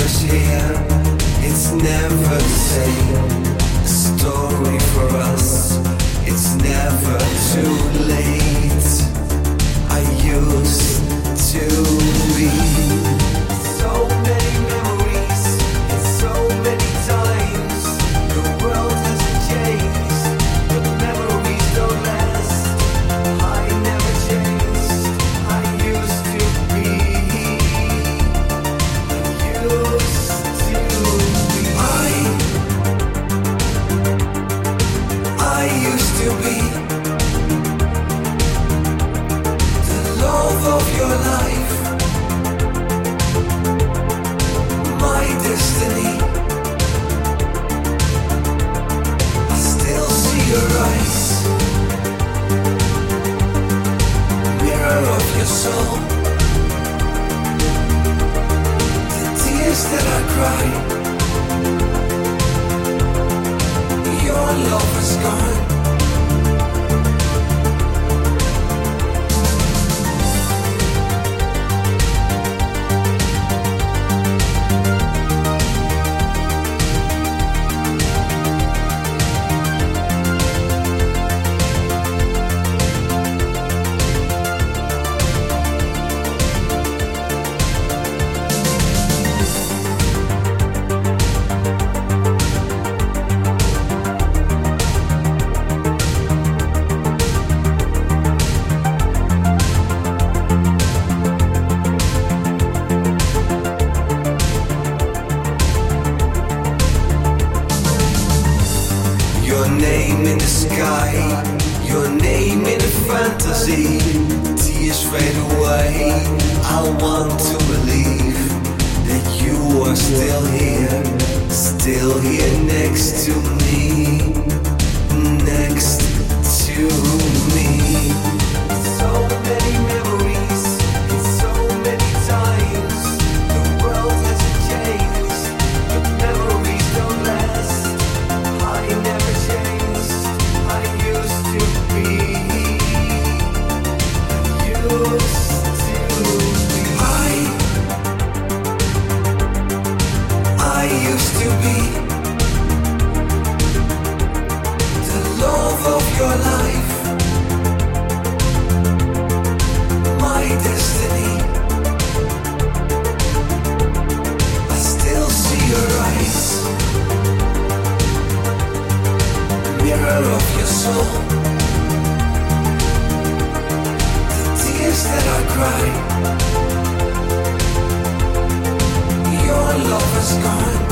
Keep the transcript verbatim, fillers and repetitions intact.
us here, it's never the same. A story for us, it's never too late. I used to be so many memories and so many times. The world hasn't changed, but memories don't last. I never changed, I used to be. I used to be. I, I used to be the love of your life, my destiny. I still see your eyes, mirror of your soul. The tears that I cry, your love is gone. Your name in the sky, your name in a fantasy. Tears fade away, I want to believe that you are still here, still here next to me, next to me. So many memories, and so many times. The world hasn't changed, but memories don't last. I never changed, I used to be. I used to be. I, I used to be the love of your life, my destiny. I still see your eyes, mirror of your soul. The tears that I cry, your love is gone.